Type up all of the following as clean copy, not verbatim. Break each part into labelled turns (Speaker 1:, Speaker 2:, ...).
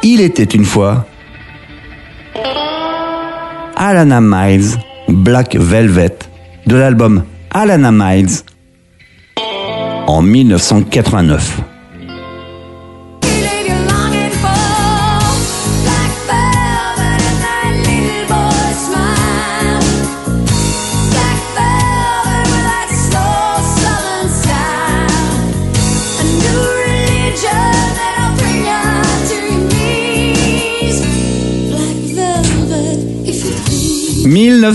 Speaker 1: Il était une fois Alannah Myles, Black Velvet, de l'album Alannah Myles en 1989. «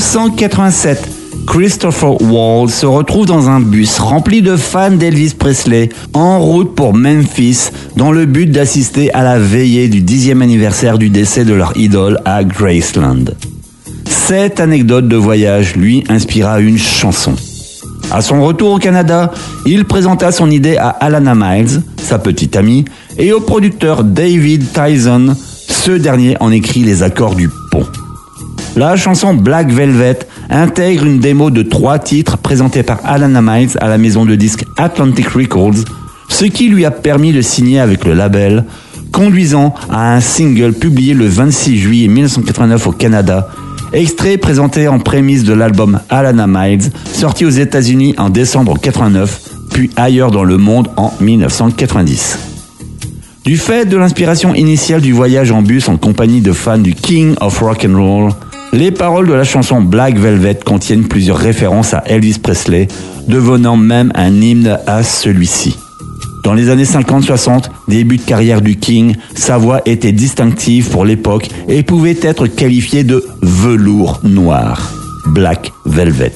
Speaker 1: 1987, Christopher Wall se retrouve dans un bus rempli de fans d'Elvis Presley en route pour Memphis dans le but d'assister à la veillée du 10e anniversaire du décès de leur idole à Graceland. Cette anecdote de voyage lui inspira une chanson. À son retour au Canada, il présenta son idée à Alannah Myles, sa petite amie, et au producteur David Tyson. Ce dernier en écrit les accords du pont. La chanson Black Velvet intègre une démo de 3 titres présentés par Alannah Myles à la maison de disques Atlantic Records, ce qui lui a permis de signer avec le label, conduisant à un single publié le 26 juillet 1989 au Canada, extrait présenté en prémisse de l'album Alannah Myles, sorti aux États-Unis en décembre 1989, puis ailleurs dans le monde en 1990. Du fait de l'inspiration initiale du voyage en bus en compagnie de fans du King of Rock'n'Roll, les paroles de la chanson Black Velvet contiennent plusieurs références à Elvis Presley, devenant même un hymne à celui-ci. Dans les années 50-60, début de carrière du King, sa voix était distinctive pour l'époque et pouvait être qualifiée de velours noir, Black Velvet.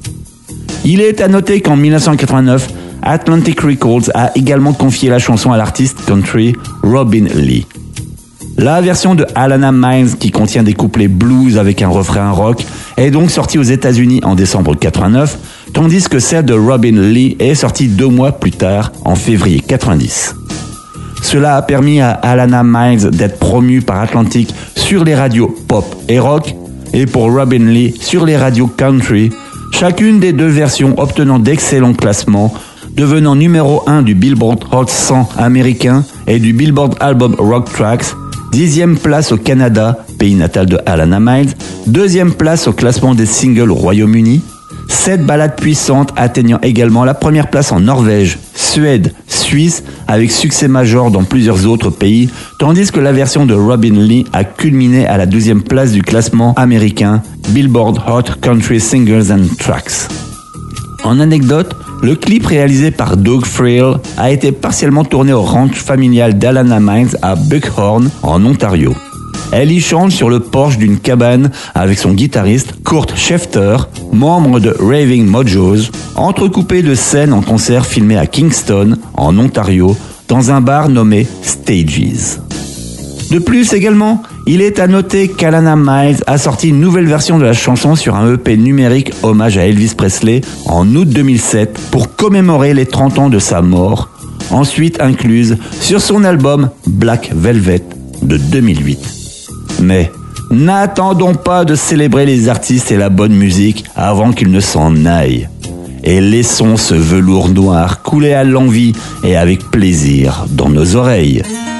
Speaker 1: Il est à noter qu'en 1989, Atlantic Records a également confié la chanson à l'artiste country Robin Lee. La version de Alannah Myles, qui contient des couplets blues avec un refrain rock, est donc sortie aux États-Unis en décembre 89, tandis que celle de Robin Lee est sortie 2 mois plus tard, en février 90. Cela a permis à Alannah Myles d'être promue par Atlantic sur les radios pop et rock, et pour Robin Lee sur les radios country, chacune des 2 versions obtenant d'excellents classements, devenant numéro 1 du Billboard Hot 100 américain et du Billboard Album Rock Tracks, 10e place au Canada, pays natal de Alannah Myles, 2e place au classement des singles au Royaume-Uni, 7 ballades puissantes atteignant également la première place en Norvège, Suède, Suisse, avec succès majeur dans plusieurs autres pays, tandis que la version de Robin Lee a culminé à la 12e place du classement américain Billboard Hot Country Singles and Tracks. En anecdote, le clip réalisé par Doug Friel a été partiellement tourné au ranch familial d'Alannah Myles à Buckhorn, en Ontario. Elle y chante sur le porche d'une cabane avec son guitariste Kurt Schefter, membre de Raving Mojos, entrecoupé de scènes en concert filmées à Kingston, en Ontario, dans un bar nommé Stages. De plus également, il est à noter qu'Alannah Myles a sorti une nouvelle version de la chanson sur un EP numérique hommage à Elvis Presley en août 2007 pour commémorer les 30 ans de sa mort, ensuite incluse sur son album Black Velvet de 2008. Mais n'attendons pas de célébrer les artistes et la bonne musique avant qu'ils ne s'en aillent. Et laissons ce velours noir couler à l'envi et avec plaisir dans nos oreilles.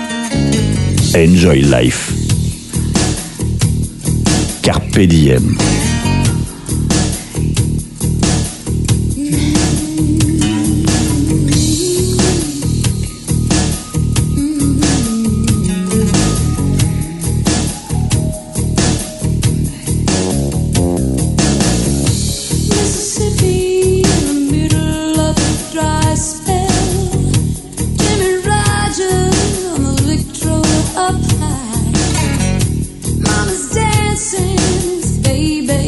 Speaker 1: Enjoy life. Carpe diem.
Speaker 2: Mama's dancing, baby.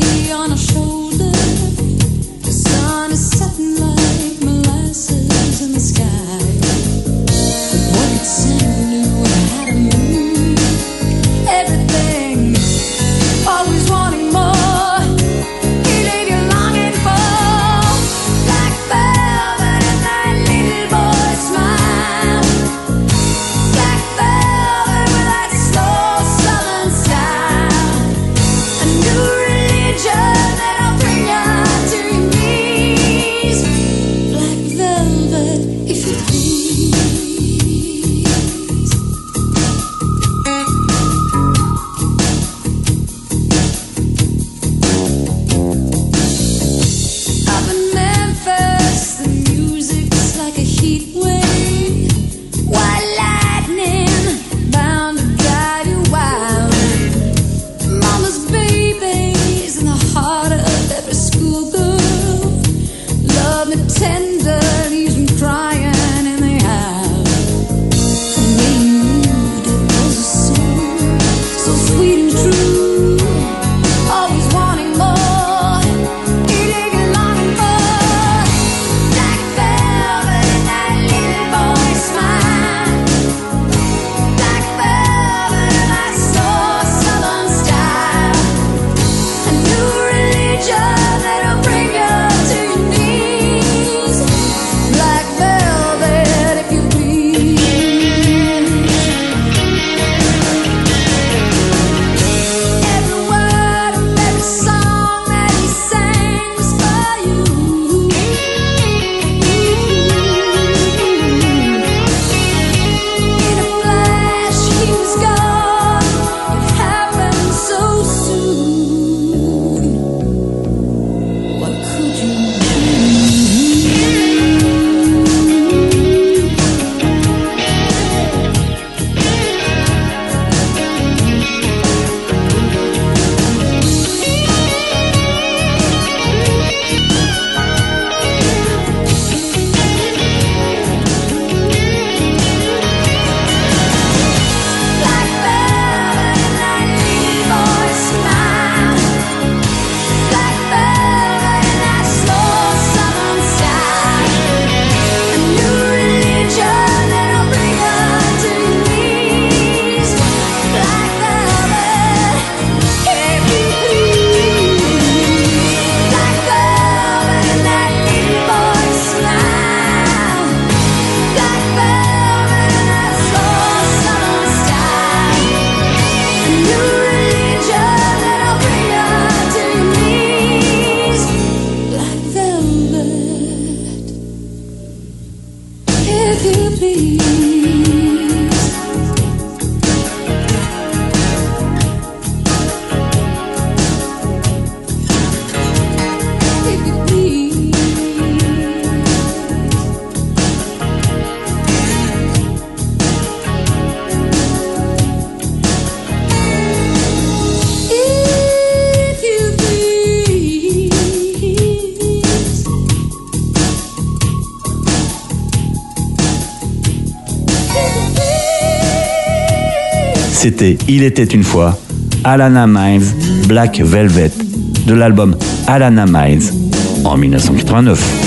Speaker 1: C'était Il était une fois, Alana Miles, Black Velvet, de l'album Alana Miles, en 1989.